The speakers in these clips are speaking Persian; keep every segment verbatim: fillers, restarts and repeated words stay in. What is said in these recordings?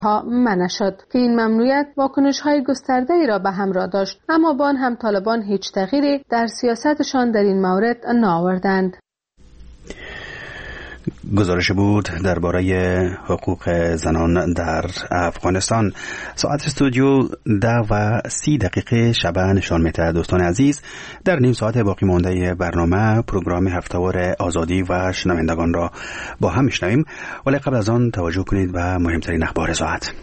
ها منع شد که این ممنوعیت واکنش‌های گسترده‌ای را به همراه داشت، اما با آن هم طالبان هیچ تغییری در سیاستشان در این مورد نآوردند. گزارش بود درباره حقوق زنان در افغانستان. ساعت استودیو ده و سی دقیقه شبه نشان می‌دهد. دوستان عزیز، در نیم ساعت باقی مانده برنامه پروگرام هفته‌وار آزادی و شنوندگان را با هم میشنویم، ولی قبل از آن توجه کنید به مهمترین اخبار ساعت.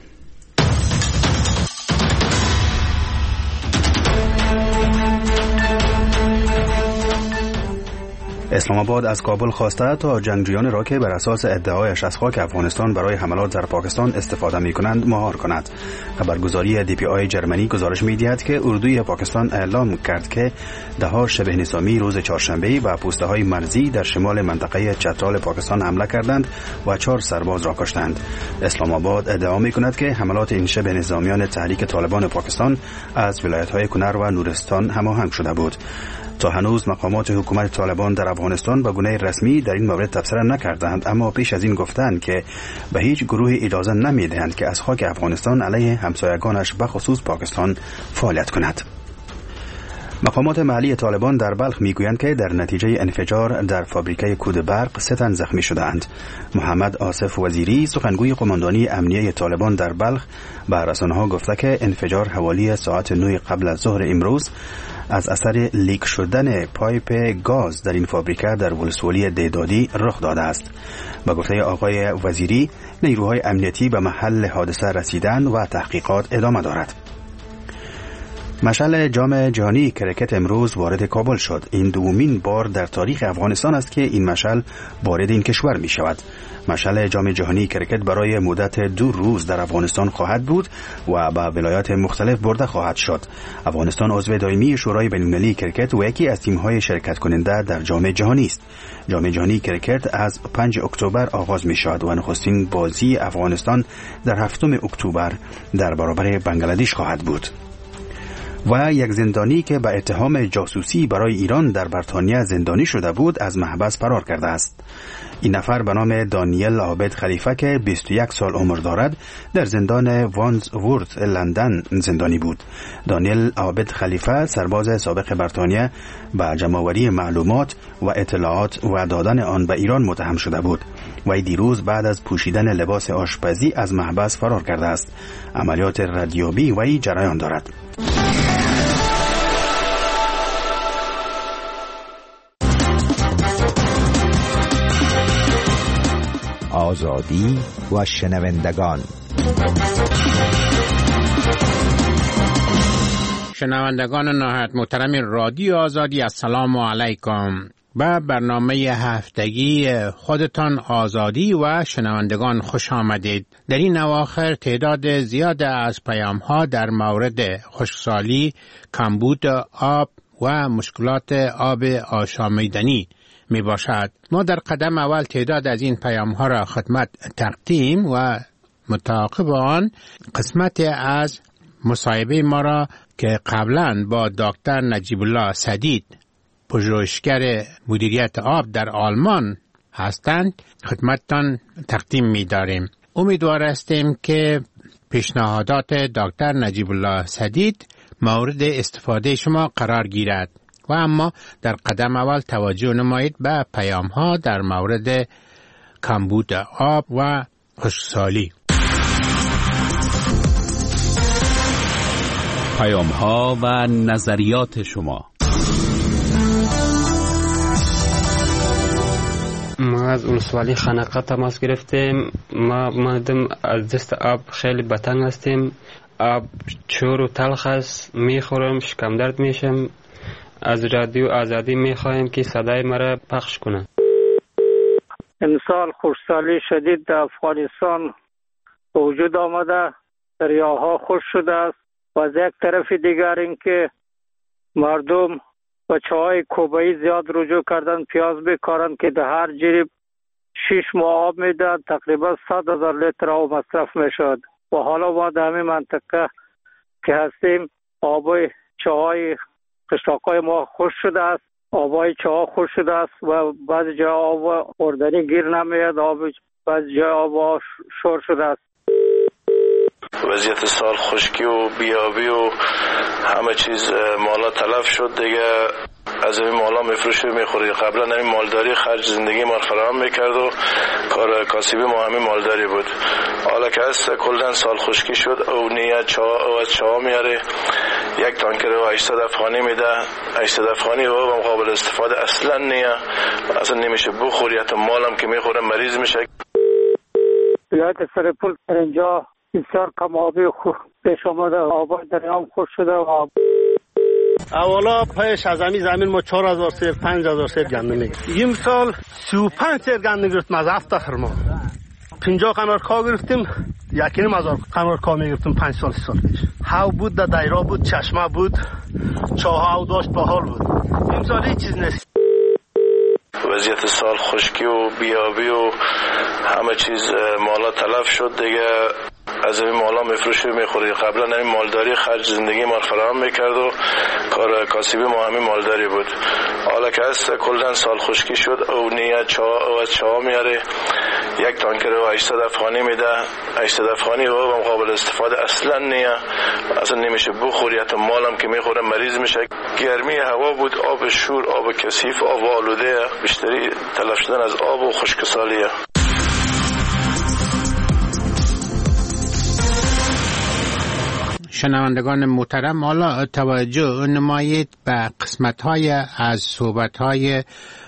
اسلام آباد از کابل خواسته تا جنگجویان را که بر اساس ادعایش از خاک افغانستان برای حملات در پاکستان استفاده می کنند مهار کند. خبرگزاری دی پی آی جرمنی گزارش می دهد که اردوی پاکستان اعلام کرد که ده ها شبه نظامی روز چهارشنبه به پوسته های مرزی در شمال منطقه چترال پاکستان حمله کردند و چهار سرباز را کشتند. اسلام آباد ادعا می کند که حملات این شبه نظامیان تحریک طالبان پاکستان از ولایت های کنر و نورستان هماهنگ شده بود. تا هنوز مقامات حکومت طالبان در افغانستان به گونه رسمی در این مورد تبصره نکردند، اما پیش از این گفتند که به هیچ گروه اجازه نمیدهند که از خاک افغانستان علیه همسایگانش به خصوص پاکستان فعالیت کند. مقامات محلی طالبان در بلخ میگویند که در نتیجه انفجار در فابریکه کود برق سه تن زخمی شدند. محمد آصف وزیری سخنگوی قماندانی امنیه طالبان در بلخ به رسانه‌ها گفته که انفجار حوالی ساعت نه قبل از ظهر امروز از اثر لیک شدن پایپ گاز در این فابریکه در ولسوالی دیدادی رخ داده است. با گفته آقای وزیری، نیروهای امنیتی به محل حادثه رسیدند و تحقیقات ادامه دارد. مشعل جام جهانی کرکت امروز وارد کابل شد. این دومین بار در تاریخ افغانستان است که این مشعل وارد این کشور می شود. مشعل جام جهانی کرکت برای مدت دو روز در افغانستان خواهد بود و به ولایات مختلف برده خواهد شد. افغانستان عضو دائمی شورای بین‌المللی کرکت و یکی از تیم‌های شرکت کننده در جام جهانی است. جام جهانی کرکت از پنجم اکتبر آغاز می شود و نخستین بازی افغانستان در هفتم اکتبر در برابر بنگلادش خواهد بود. و یک زندانی که به اتهام جاسوسی برای ایران در بریتانیا زندانی شده بود از محبس فرار کرده است. این نفر به نام دانیل عابد خلیفه که بیست و یک سال عمر دارد در زندان وانزورث لندن زندانی بود. دانیل عابد خلیفه سرباز سابق بریتانیا به جمع‌آوری معلومات و اطلاعات و دادن آن به ایران متهم شده بود. و دیروز بعد از پوشیدن لباس آشپزی از محبس فرار کرده است. عملیات ردیابی وی جریان دارد. آزادی و شنوندگان. شنوندگان نهایت محترم رادیو آزادی، السلام علیکم. به برنامه هفتگی خودتان آزادی و شنوندگان خوش آمدید. در این اواخر تعداد زیاد از پیام ها در مورد خشکسالی، کمبود آب و مشکلات آب آشامیدنی می باشد. ما در قدم اول تعداد از این پیام ها را خدمت تقدیم و متعاقب آن قسمت از مصاحبه ما را که قبلا با دکتر نجیب الله سدید، پژوهشگر مدیریت آب در آلمان هستند، خدمتتان تقدیم می داریم. امیدوار هستیم که پیشنهادات دکتر نجیب الله سدید مورد استفاده شما قرار گیرد. و اما در قدم اول توجه نمایید به پیام ها در مورد کمبود آب و خشکسالی. پیام ها و نظریات شما. ما از ولسوالی خانقه تماس گرفتیم. ما مادم از دست آب خیلی بتنگ هستیم. آب چور و تلخ است، میخورم شکم درد میشم. از رادیو آزادی میخوایم که صدای مرا پخش کنه. امسال خشکسالی شدید در افغانستان به وجود آمده، دریاها خشک شده است و از یک طرف دیگر اینکه مردم و چاهای کوبه‌ای زیاد رجوع کردن پیاز بکارن که در هر جریب شش ماه آب میدن، تقریبا صد هزار لیتر آب مصرف میشد و حالا ما در همین منطقه که هستیم آبای چاهای قشلاقای ما خشک شده است، آبای چاها خشک شده است و بعضی جا آب خوردنی گیر نمیاد، آب بعضی جا آب شور شده است. وضعیت سال خشکی و بیابی و همه چیز مالا تلف شد دیگه. از این مالا میفروشه میخوری. قبلا این مالداری خرج زندگی ما فراهم میکرد و کار کاسبی ما همین مالداری بود. حالا که هست کلن سال خشکی شد او نیه چا او از چا میاره یک تانکر و هشتصد افغانی میده. هشتصد افغانی و قابل استفاده اصلا نیه، اصلا نمیشه بخوری. حتی مالم که میخوره مریض میشه. ولایت سرپل اینجا بسیار کم آبی خوب پیش آمده. آبای دریام خوش شده و آب اولا پیش از همین زمین ما چهار هزار سیر پنج هزار سیر گندم میگرفتیم. این سال سی و پنج سیر گندم گرفتیم از هفت خرما. پنجاه قنارکا گرفتیم، یکی نیم هزار قنارکا میگرفتیم پنج سال سی سال پیش. هاو بود، در دایرا بود، چشمه بود، چاه هاو داشت، بحال بود. این سال هیچ چیز نیست. وضعیت سال خشکی و بیابی و همه چیز مالا تلف شد دیگه. از این مالا میفروشه میخوری. قبلا این مالداری خرج زندگی ما فراهم میکرد و کار کاسبی ما همین مالداری بود. حالا که هست کلن سال خشکی شد او نیه چا او از چا میاره یک تانکر و هشتصد افغانی میده. هشتصد افغانی و قابل استفاده اصلا نیه، اصلا نمیشه بخوری. حتی مالم که میخوره مریض میشه. گرمی هوا بود، آب شور، آب کثیف، آب آلوده، بیشتری تلف شدن از آب و خشکسالیه. شنوندگان محترم، حالا توجه نمایید به قسمت‌های از صحبت‌های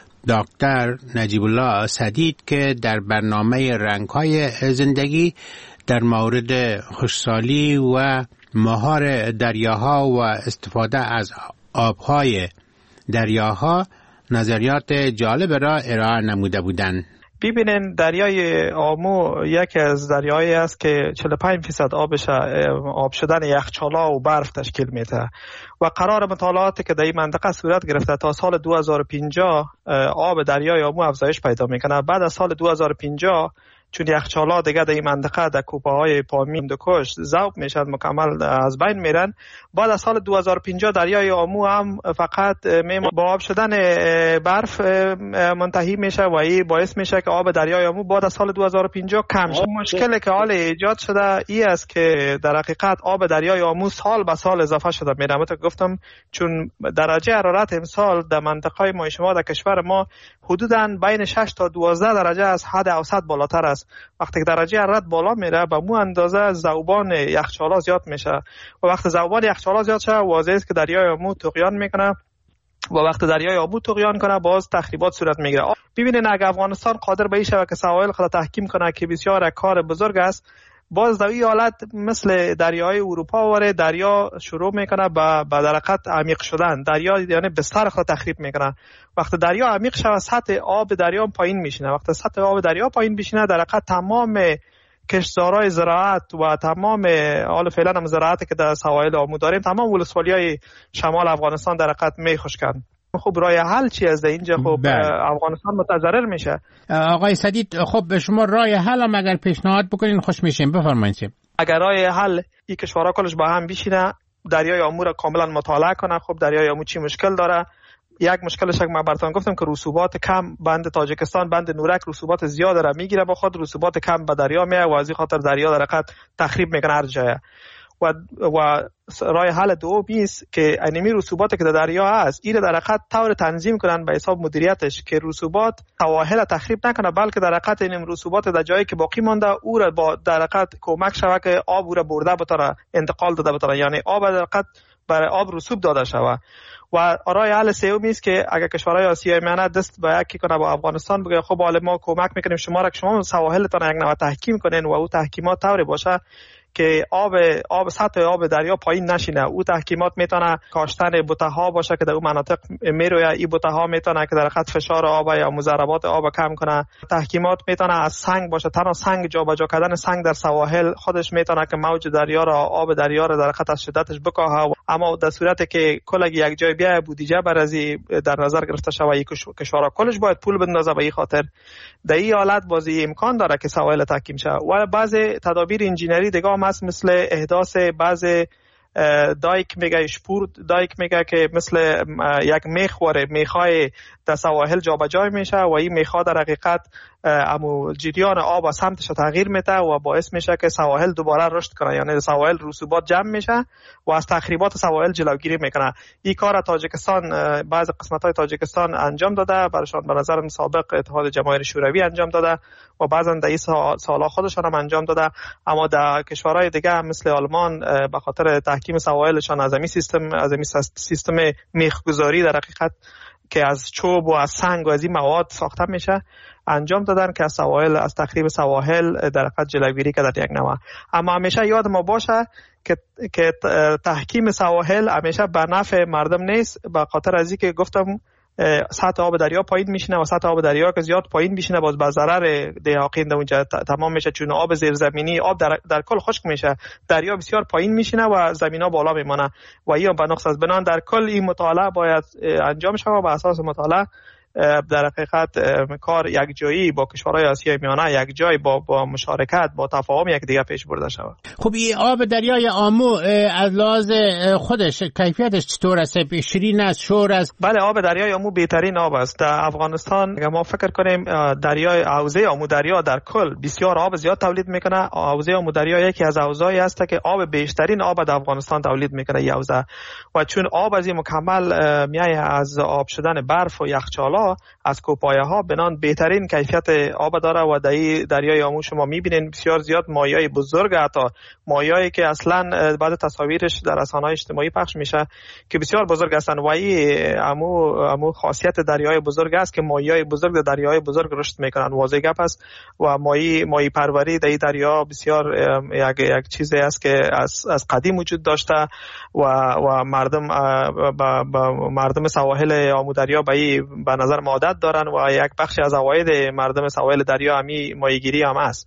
دکتر نجیب الله سدید که در برنامه رنگ‌های زندگی در مورد خشکسالی و مهار دریاها و استفاده از آب‌های دریاها نظریات جالب را ارائه نموده بودند. ببینین دریای آمو یکی از دریایی است که چهل و پنج درصد آبش آب شدن یخچال‌ها و برف تشکیل میده و قرار مطالعاتی که در این منطقه صورت گرفته تا سال دو هزار و پنجاه آب دریای آمو افزایش پیدا میکنه. بعد از سال دو هزار و پنجاه چون یخچال‌ها دیگه در این منطقه در کوپه‌های پامی هندوکش ذوب میشن، مکمل از بین میرن. بعد از سال دو هزار و پنجاه دریای آمو هم فقط با آب شدن برف منتهی میشه و این باعث میشه که آب دریای آمو بعد از سال دو هزار و پنجاه کم شه. مشکلی که حال ایجاد شده این است که در حقیقت آب دریای آمو سال به سال اضافه شده میره. من گفتم چون درجه حرارت امسال در منطقه ما شما در کشور ما حدوداً بین شش تا دوازده درجه از حد اوسط بالاتر است. وقتی درجه حرارت بالا میره به مو اندازه ذوبان یخچال‌ها زیاد میشه و وقتی ذوبان یخچال‌ها زیاد شه واضحه است که دریای آمو طغیان میکنه و وقتی دریای آمو طغیان کنه باز تخریبات صورت میگیره. ببینید اگه افغانستان قادر به این شود که سواحل خود تحکیم کنه که بسیار کار بزرگ است، باز در این حالت مثل دریای اروپا وره دریا شروع میکنه به به درقت عمیق شدن. دریا یعنی بستر خود تخریب میکنه. وقتی دریا عمیق شود سطح آب دریا پایین میشینه. وقتی سطح آب دریا پایین بشینه در حقیقت تمام کشتزارهای زراعت و تمام حال فعلا هم زراعتی که در سواحل آمو داریم تمام ولسوالی‌های شمال افغانستان در حقیقت میخشکن. خب راه حل چی از اینجا؟ خب افغانستان متضرر میشه. آقای سدید، خب شما راه حل هم اگر پیشنهاد بکنین خوش میشیم. بفرمایید. اگر راه حل این کشورها کلش با هم بشینه دریای آمو را کاملا مطالعه کنه. خب دریای آمو چی مشکل داره؟ یک مشکلش که من براتون گفتم که رسوبات کم، بند تاجیکستان بند نورک رسوبات زیاد را میگیره، با خود رسوبات کم به دریا میاد و از این خاطر دریا در حقیقت تخریب میکنه هر جای. و و راه حل دوم است که انمی رسوبات که در دریا هست این در حقیقت طور تنظیم کنن به حساب مدیریتش که رسوبات سواحل تخریب نکنه، بلکه در حقیقت این رسوبات در جایی که باقی مانده او را با در حقیقت کمک شود که آب او را برده بتره انتقال داده بتره، یعنی آب در حقیقت برای آب رسوب داده شود. و راه حل سومی است که اگر کشورهای آسیای میانه دست به یکی کنه با افغانستان بگه خب حالا ما کمک میکنیم شما را که شما سواحلتان یک نوع تحکیم کنین و او تحکیمات طوری باشه که آب آب سطح آب دریا پایین نشینه. او تحکیمات میتونه کاشتن بوته‌ها باشه که در اون مناطق میروی این بوته‌ها میتونه که در حقیقت فشار آب یا مضربات آب کم کنه. تحکیمات میتونه از سنگ باشه، تنها سنگ جابجا کردن سنگ در سواحل خودش میتونه که موج دریا را آب دریا را در حقیقت از شدتش بکاهه. اما در صورتی که کلگی یک جای بیای بودجه برازی در نظر گرفته شوی کشورها کلش باید پول بندازه به این خاطر در این حالت بازی امکان داره که سواحل تحکیم شه. و بعض تدابیر انجینری دیگه هم هست مثل احداث بعض دایک میگه شپور دایک میگه که مثل یک میخ وره میخای در سواحل جابجا میشه و این میخا در حقیقت امو جریان آب و سمتش تغییر میده و باعث میشه که سواحل دوباره رشد کنه، یعنی سواحل رسوبات جمع میشه و از تخریبات سواحل جلوگیری میکنه. این کار تاجیکستان بعض قسمت های تاجیکستان انجام داده، برشان به نظر سابق اتحاد جماهیر شوروی انجام داده و بعضا در این سالها خودشان هم انجام داده، اما در کشورهای دیگه مثل آلمان به خاطر تحکیم سواحلشان از این سیستم از این سیستم میخگذاری در حقیقت که از چوب و از سنگ و از این مواد ساخته میشه انجام دادن که از سواحل از تخریب سواحل در حقیقت جلوگیری کرد یک نوع. اما همیشه یاد ما باشه که که تحکیم سواحل همیشه به نفع مردم نیست، به خاطر از اینکه گفتم سطح آب دریا پایین میشینه و سطح آب دریا که زیاد پایین میشینه باز به ضرر دهاقین در اونجا تمام میشه، چون آب زیرزمینی آب در, در کل خشک میشه، دریا بسیار پایین میشینه و زمینا بالا میمونه و این به نقص از بنان در کل این مطالعه باید انجام شود و به اساس مطالعه در حقیقت کار یک جایی با کشورهای آسیای میانه یک جای با با مشارکت با تفاهم یک دیگه پیش برده شود. خب این آب دریای آمو از لحاظ خودش کیفیتش چطور است؟ شیرین است، شور است؟ بله، آب دریای آمو بهترین آب است در افغانستان. اگر ما فکر کنیم دریای حوزه آمو دریا در کل بسیار آب زیاد تولید میکنه. حوزه آمو دریا یکی از حوزه‌ای است که آب بیشترین آب در افغانستان تولید میکنه این حوزه، و چون آب از این مکمل میای از آب شدن برف و یخچال از کوپایه ها بنان بهترین کیفیت آب داره و در دریای آمو شما میبینین بسیار زیاد مایعای بزرگ، حتی مایعایی که اصلا بعد تصاویرش در رسانه‌های اجتماعی پخش میشه که بسیار بزرگ هستن و این آمو آمو خاصیت دریای بزرگ است که مایعای بزرگ در دریای بزرگ رشد میکنن. واضح گپ است و مایع مایع پروری در دریا بسیار یک یک چیزی است که از از قدیم وجود داشته و و مردم با, با مردم سواحل آمو دریا به به نظر عادت دارن و یک بخش از عواید مردم سواحل دریا همی ماهیگیری هم است.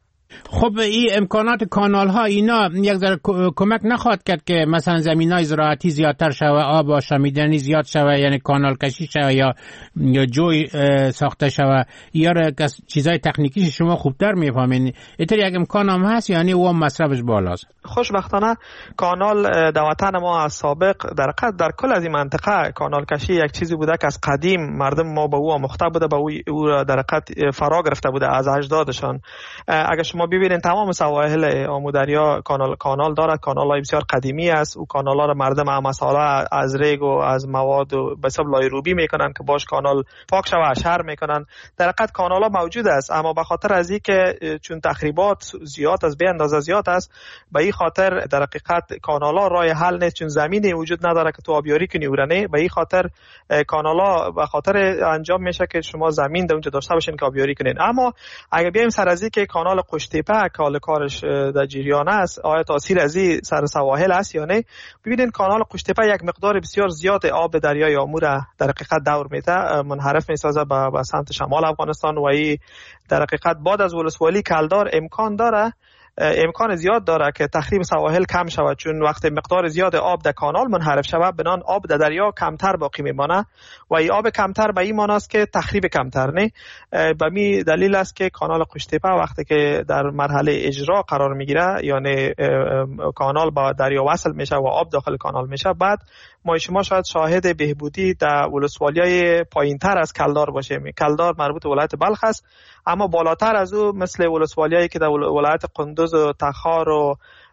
خب این امکانات کانال ها اینا یک ذره کمک نخواهد کرد که مثلا زمینای زراعتی زیادتر شوه، آب آشامیدنی زیاد شوه، یعنی کانال کشی شوه یا یا جوی ساخته شوه، یا چیزای تکنیکی شما خوبتر میفهمین؟ اینطور یک امکان هم هست یعنی و مصرفش بالاست؟ خوشبختانه کانال در وطن ما از سابق در قد در کل از این منطقه کانال کشی یک چیزی بوده که از قدیم مردم ما به او مخته بوده، به او در قد فرا گرفته بوده از اجدادشان. اگر شما ببینید تمام سواحل آمو دریا کانال کانال دارد، کانال‌های بسیار قدیمی است. او کانال‌ها را مردم هم مساله از ریگ و از مواد و به حساب لایروبی میکنن که باش کانال پاک شوه شهر میکنن. در حقیقت کانال‌ها موجود است، اما به خاطر از اینکه چون تخریبات زیاد از به اندازه زیاد است، به این خاطر در حقیقت کانال‌ها راه حل نیست، چون زمینی وجود نداره که تو آبیاری کنی ورنه. به این خاطر کانال‌ها به خاطر انجام میشه که شما زمین در اونجا داشته باشین که آبیاری کنین. اما اگه بیایم سر از اینکه کانال قشتیپه کال کارش در جریان است، آیا تاثیر از این سر سواحل است یا نه؟ ببینید کانال قشتیپه یک مقدار بسیار زیاد آب دریای آمو را در حقیقت دور میده، منحرف میسازه به به سمت شمال افغانستان و این در حقیقت بعد از ولسوالی کلدار امکان داره امکان زیاد داره که تخریب سواحل کم شود، چون وقتی مقدار زیاد آب در کانال منحرف شود بنان آب در دریا کمتر باقی میمانه و این آب کمتر به این معنی است که تخریب کمتر نه. به می دلیل است که کانال قشتیپه وقتی که در مرحله اجرا قرار میگیره یعنی کانال با دریا وصل میشه و آب داخل کانال میشه، بعد ما شما شاید شاهد بهبودی در ولسوالیای پایینتر از کلدار باشیم. کلدار مربوط به ولایت بلخ است، اما بالاتر از او مثل ولسوالیایی که در ولایت قندوز و تخار و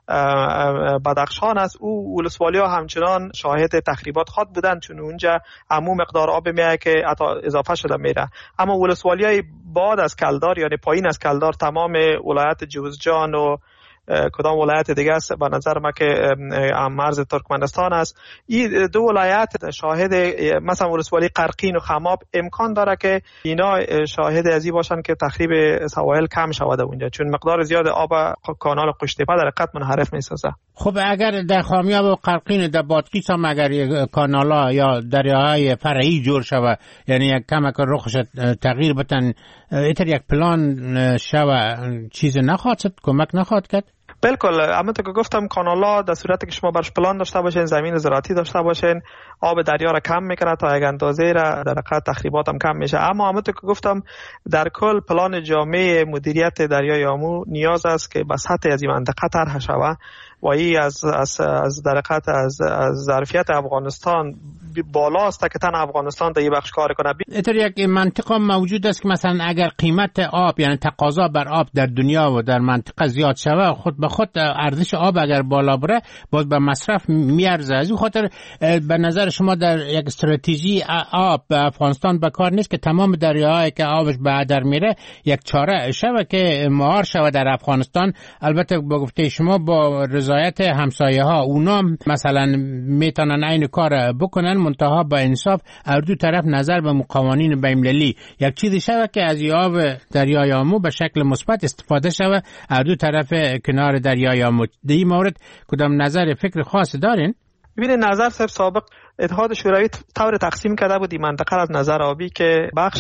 بدخشان است، او ولسوالیا همچنان شاهد تخریبات خود بودند، چون اونجا عموم مقدار آب میاد که اضافه شده میره. اما ولسوالیای بعد از کلدار یعنی پایین از کلدار تمام ولایت جوزجان و کدام ولایت دیگه است به نظر ما که مرز ترکمنستان است، این دو ولایت شاهد مثلا ولسوالی قرقین و خماب امکان داره که اینا شاهد ازی باشن که تخریب سواحل کم شود اونجا، چون مقدار زیاد آب کانال قشتیپه در حقیقت منحرف میسازه. خب اگر در خامیاب و قرقین در بادغیس هم اگر کانالا یا دریاهای فرعی جور شود یعنی یک کمک رخش تغییر بتن، اینطور یک پلان شود چیز نخواهد کمک نخواهد کرد؟ بالکل، همونطور که گفتم کانالا در صورتی که شما برش پلان داشته باشین، زمین زراعتی داشته باشین، آب دریا را کم میکنه تا یک اندازه را در حقیقت تخریبات هم کم میشه. اما همونطور که گفتم در کل پلان جامع مدیریت دریای آمو نیاز است که به سطح از این منطقه طرح شود و این از از از در حقیقت از از ظرفیت افغانستان بالاست که تن افغانستان در این بخش کار کنه. اینطور یک منطقه موجود است که مثلا اگر قیمت آب یعنی تقاضا بر آب در دنیا و در منطقه زیاد شود، خود به خود ارزش آب اگر بالا بره باز به مصرف میارزه. از این خاطر به نظر شما در یک استراتژی آب به افغانستان به کار نیست که تمام دریاهایی که آبش به هدر میره یک چاره شود که مهار شود در افغانستان؟ البته با گفته شما با رضایت همسایه ها اونا مثلا میتونن این کار بکنن، منتها با انصاف هر دو طرف نظر به قوانین بین‌المللی یک چیزی شود که از آب دریای آمو به شکل مثبت استفاده شود هر دو طرف کنار دریای آمو. در این مورد کدام نظر فکر خاص دارین؟ ببینید نظر صاحب سابق اتحاد شوروی طور تقسیم کرده بود این منطقه از نظر آبی که بخش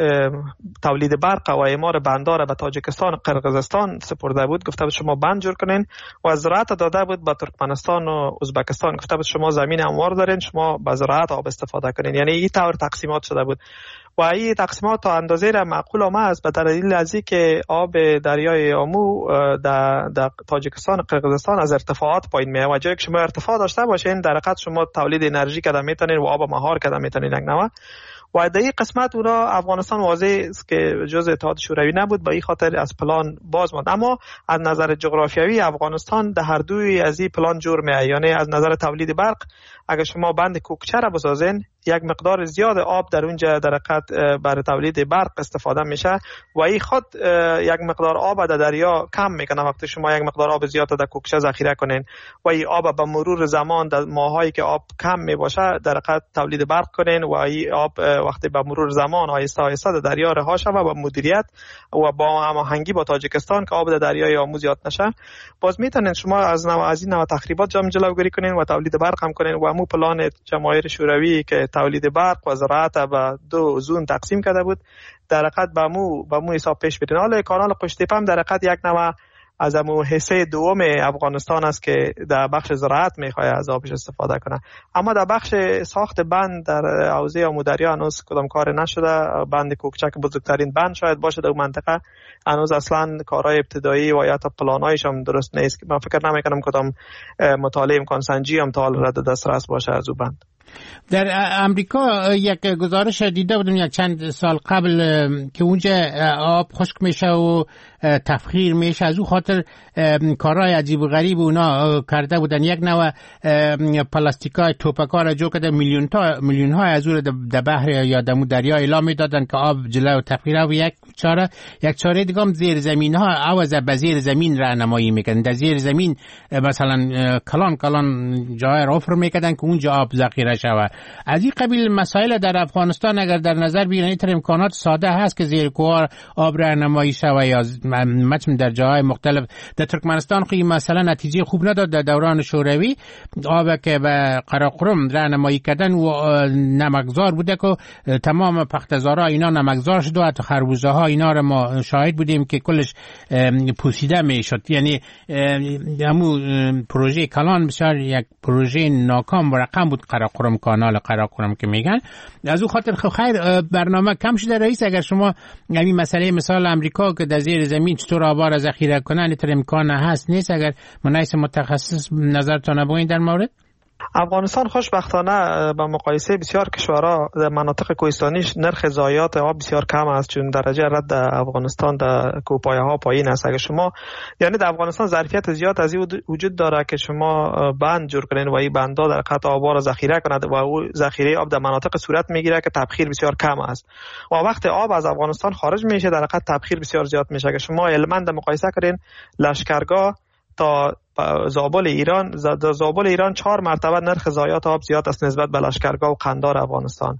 تولید برق و اعمار بندار به تاجیکستان و قرقیزستان سپرده بود، گفته بود شما بند جور کنین، و زراعت داده بود به ترکمنستان و ازبکستان، گفته بود شما زمین هموار دارین، شما به زراعت آب استفاده کنین. یعنی این طور تقسیمات شده بود و این تقسیمات تا اندازه را معقول آمده است به دلیل از اینکه آب دریای آمو در در تاجیکستان و قرقیزستان از ارتفاعات پایین میاد و جایی که شما ارتفاع داشته باشین در حقیقت شما تولید انرژی کردن میتونین و آب مهار کردن میتونین یک نوع. و در این قسمت اونا افغانستان واضح است که جزء اتحاد شوروی نبود، به این خاطر از پلان باز ماند. اما از نظر جغرافیایی افغانستان در هر دوی از این پلان جور میاد. یعنی از نظر تولید برق اگر شما بند کوکچه را بسازین یک مقدار زیاد آب در اونجا در حقیقت برای تولید برق استفاده میشه و این خود یک مقدار آب در دریا کم میکنه وقتی شما یک مقدار آب زیاد در کوکچه ذخیره کنین و این آب به مرور زمان در ماهایی که آب کم میباشه در حقیقت تولید برق کنین و این آب وقتی به مرور زمان آهسته آهسته در دریا رها شود و مدیریت و با هماهنگی با تاجیکستان که آب در دریای آمو زیاد نشه، باز میتونین شما از نوع از این نوع تخریبات جام جلوگیری کنین و تولید برق هم کنین. و همون پلان جماهیر شوروی که تولید برق و زراعت به دو زون تقسیم کرده بود در حقیقت به مو به مو حساب پیش برین. حالا کانال قشتیپه هم در حقیقت یک نوع از امو حصه دوم افغانستان است که در بخش زراعت میخواد از آبش استفاده کنه. اما در بخش ساخت بند در حوزه آمودریا هنوز کدام کار نشده. بند کوکچه که بزرگترین بند شاید باشه در منطقه، هنوز اصلا کارهای ابتدایی و یا تا پلانایش هم درست نیست. من فکر نمیکنم کدام مطالعه امکان سنجی هم تا حال رد دسترس باشه از او بند. در امریکا یک گزارش دیده بودم یک چند سال قبل که اونجا آب خشک میشه و تفخیر میشه، از اون خاطر کارهای عجیب و غریب اونا کرده بودن. یک نوع پلاستیکای توپکا را جو کرده، میلیون تا میلیون های از اون در بحر یا در دریا اعلام میدادن که آب جلو تفخیر. و یک چاره یک چاره دیگه هم زیر زمین ها عوض به زیر زمین راهنمایی میکنن. در زیر زمین مثلا کلان کلان جای را حفر میکردن که اونجا آب ذخیره شود. از این قبیل مسائل در افغانستان اگر در نظر بگیرید این امکانات ساده هست که زیر کوه آب راهنمایی شود یا مثلا در جاهای مختلف. در ترکمنستان خیلی مثلا نتیجه خوب نداد در دوران شوروی، آب که به قراقرم راهنمایی کردن و نمکزار بوده که تمام پختزارا اینا نمکزار شد و حتی خربوزه ها اینا رو ما شاهد بودیم که کلش پوسیده میشد. یعنی همون پروژه کلان بسیار یک پروژه ناکام و رقم بود، قراقرم کانال قراقرم که میگن. از اون خاطر خیر برنامه کم شده رئیس. اگر شما همین مسئله مثال امریکا که در زیر زمین چطور آب را ذخیره کنن اینطور امکان هست نیست، اگر منایس متخصص نظرتون بگوین در مورد؟ افغانستان خوشبختانه به مقایسه بسیار کشورها در مناطق کوهستانیش نرخ ضایعات آب بسیار کم است، چون درجه رد افغانستان در کوهپایه ها پایین است. اگر شما یعنی در افغانستان ظرفیت زیاد از این وجود داره که شما بند جور کنین و این بندها در قطع آب را ذخیره کند و او ذخیره آب در مناطق صورت میگیره که تبخیر بسیار کم است و وقتی آب از افغانستان خارج میشه در قطع تبخیر بسیار زیاد میشه. که شما علماً مقایسه کردین لشکرگاه تا زابل ایران، در زابل ایران چهار مرتبه نرخ ضایعات آب زیاد است نسبت به لشکرگاه و قندار افغانستان.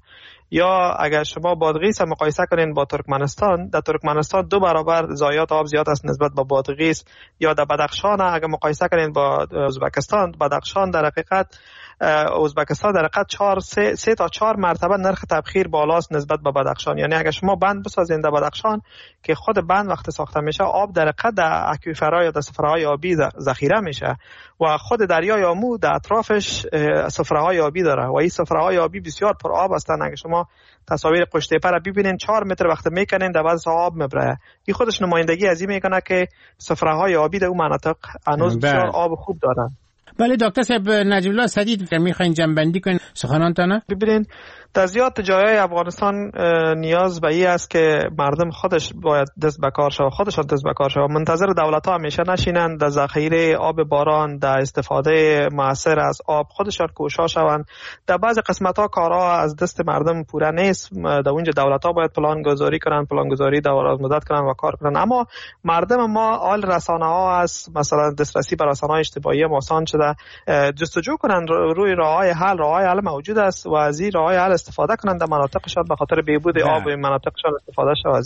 یا اگر شما بادغیس مقایسه کنین با ترکمنستان، در ترکمنستان دو برابر ضایعات آب زیاد است نسبت به بادغیس. یا در بدخشان اگر مقایسه کنین با ازبکستان، بدخشان در حقیقت ازبکستان در حقیقت چهار سه, سه تا چهار مرتبه نرخ تبخیر بالاست نسبت به بدخشان. یعنی اگر شما بند بسازین در بدخشان که خود بند وقت ساخته میشه آب در حقیقت در اکویفرها یا در سفره‌های آبی ذخیره میشه و خود دریای آمو در اطرافش سفره‌های آبی داره و این سفره‌های آبی بسیار پر آب هستند. اگر شما تصاویر قشتیپه را ببینین چهار متر وقت میکنین در بعض آب میبره. این خودش نمایندگی از این میکنه که سفره‌های آبی در اون مناطق هنوز بسیار آب خوب دارن. بله دکتر صاحب، نجیب الله سدید میخواین جنبندی کنین سخنانتان؟ ببینین در زیاد جایهای افغانستان نیاز به این است که مردم خودش باید دست به کار شود، خودشان دست به کار شود، منتظر دولت ها همیشه نشینند، در ذخیره آب باران، در استفاده مؤثر از آب خودشان کوشش شوند. در بعض قسمت ها کارها از دست مردم پوره نیست، در اونجا دولت ها باید پلان گذاری کنند، پلان گذاری دراز مدت کنند و کار کنند. اما مردم ما آل رسانه ها است، مثلا دسترسی به رسانه های اجتماعی هم آسان شده، جستجو کنند روی راههای حل، راههای حل موجود است و از این راههای حل استفاده کنند در مناطقشان به خاطر بهبود آب و مناطقشان استفاده شود.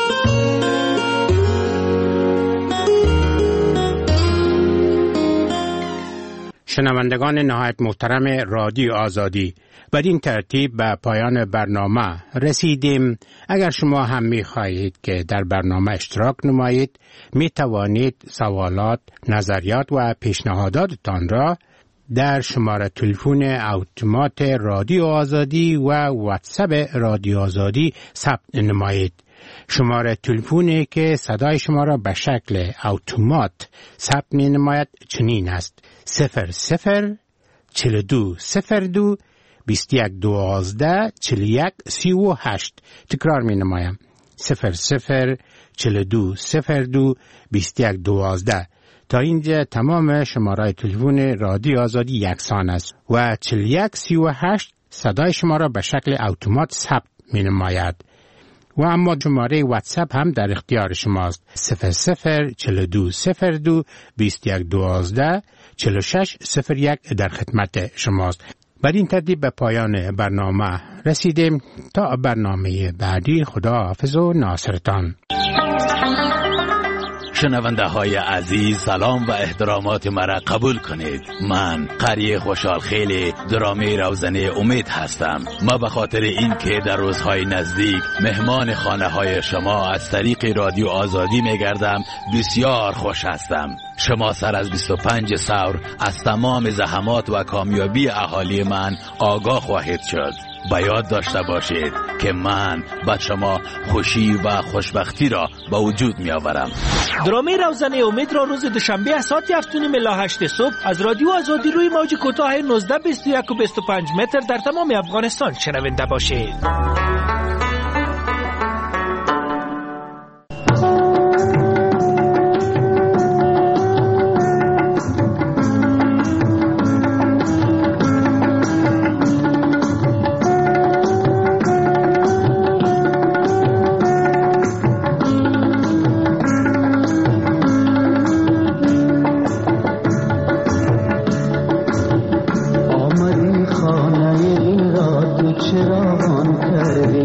شنوندگان نهایت محترم رادیو آزادی، بدین ترتیب به پایان برنامه رسیدیم. اگر شما هم می خواهید که در برنامه اشتراک نمایید، می توانید سوالات، نظریات و پیشنهاداتتان را در شماره تلفن اتومات رادیو آزادی و واتساپ رادیو آزادی ثبت نمایید. شماره تلفنی که صدای شما را به شکل اتومات ثبت می نماید چنین است: صفر صفر چهل و دو صفر دو بیست و یک دوازده چهل و یک سی و هشت. تکرار می نمایم: صفر صفر چهل و دو صفر دو بیست و یک دوازده. تا اینجا تمام شماره تلفن رادیو آزادی یکسان است و چهل و یک سی و هشت صدای شما را به شکل اتومات ثبت می نماید. و اما شماره واتساپ هم در اختیار شماست: صفر صفر چهل و دو صفر دو بیست و یک دوازده چهل و شش صفر یک در خدمت شماست. بر این ترتیب به پایان برنامه رسیدیم. تا برنامه بعدی، خدا حافظ و ناصرتان. شنونده های عزیز، سلام و احترامات مرا قبول کنید. من قری خوشحال خیلی درامه روزنه امید هستم. ما به خاطر این که در روزهای نزدیک مهمان خانه های شما از طریق رادیو آزادی میگردم بسیار خوش هستم. شما سر از بیست و پنج سور از تمام زحمات و کامیابی اهالی من آگاه خواهید شد. با یاد داشته باشید که من با شما خوشی و خوشبختی را به وجود می آورم. درامه روزنه امید را روز دوشنبه از ساعت هفت و نیم الی هشت صبح از رادیو آزادی روی موج کوتاه نوزده بیست و یک و بیست و پنج متر در تمام افغانستان شنونده باشید. خانه این را تو چراغان کردی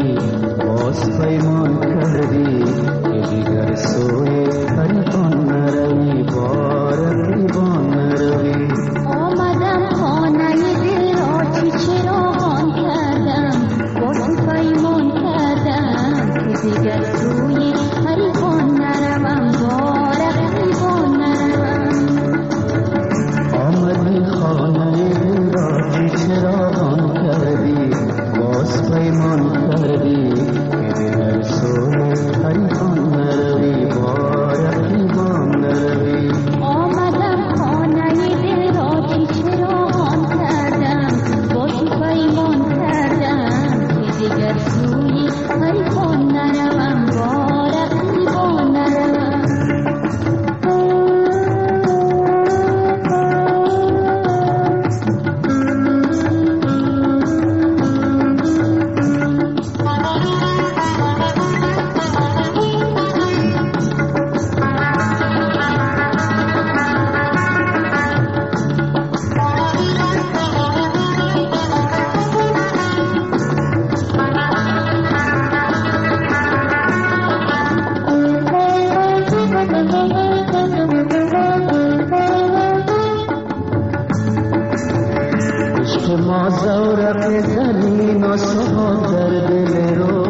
ما زورق زمین و سواد در دل رو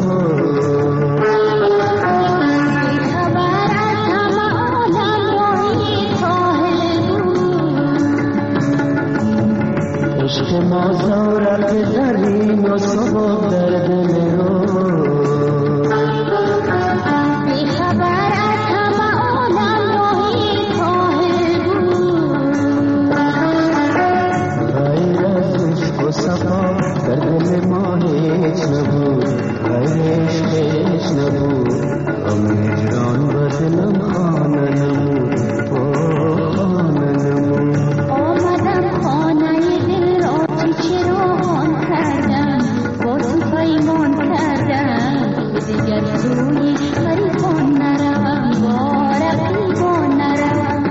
بیخبر از همه عالم راهی کاهل بود عشق ما زورق زمین و سواد در دل رو بیخبر از همه عالم راهی کاهل بود غیر از عشق و صفا در دل ما هیچ نبود غیر عشق هیچ نبود غم هجران و دلم خانه نمود خانه نمود آمدم خانه دل را که چراغان کردم با تو پیمان کردم دیگر سوی غریبان نروم با رقیبان نروم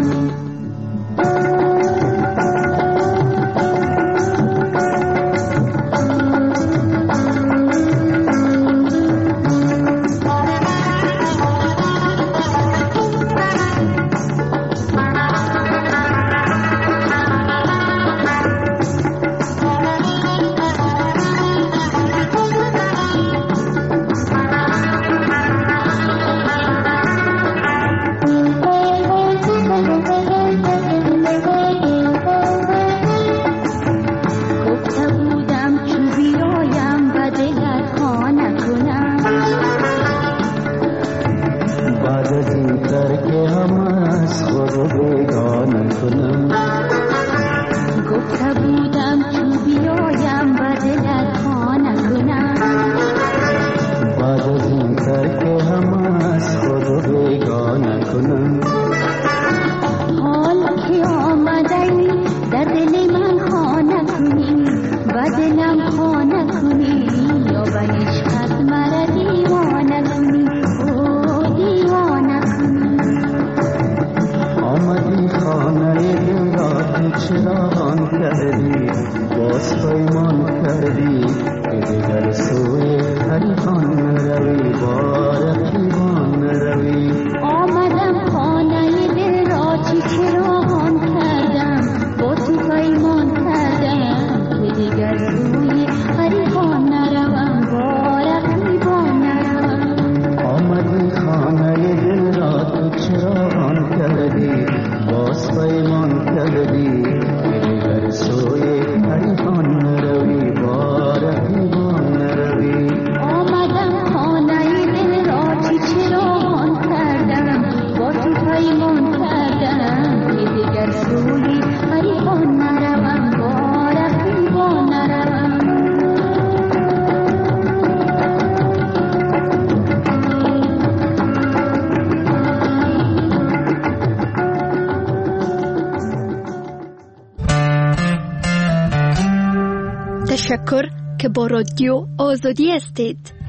تشکر که با رادیو آزادی هستید.